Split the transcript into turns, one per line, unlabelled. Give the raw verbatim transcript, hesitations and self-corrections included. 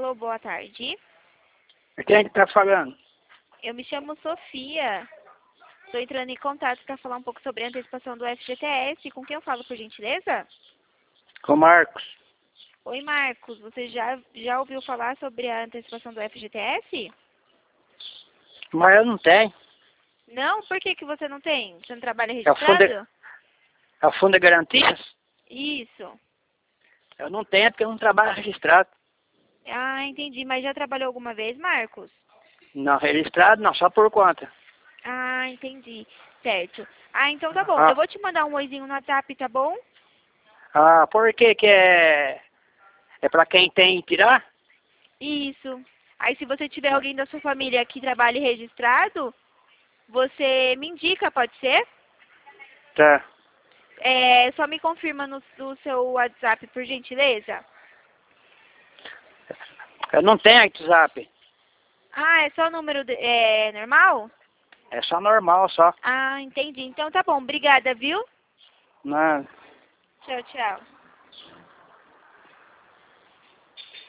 Alô, boa tarde.
Quem que tá falando?
Eu me chamo Sofia. Estou entrando em contato para falar um pouco sobre a antecipação do F G T S. Com quem eu falo, por gentileza?
Com Marcos.
Oi, Marcos. Você já, já ouviu falar sobre a antecipação do F G T S?
Mas eu não tenho.
Não? Por que, que você não tem? Você não trabalha
É o fundo,
registrado?
é o fundo de garantias?
Isso.
Eu não tenho porque eu não trabalho registrado.
Ah, entendi. Mas já trabalhou alguma vez, Marcos?
Não, registrado não, só por conta.
Ah, entendi. Certo. Ah, então tá bom.
Ah,
Eu vou te mandar um oizinho no WhatsApp, tá bom?
ah por que que é... É pra quem tem que tirar?
Isso. Aí se você tiver alguém da sua família que trabalhe registrado, você me indica, pode ser?
Tá.
É, só me confirma no, no seu WhatsApp, por gentileza.
Eu não tenho WhatsApp.
Ah, é só o número de- é, normal?
É só normal, só.
Ah, entendi. Então tá bom. Obrigada, viu?
Não.
Tchau, tchau.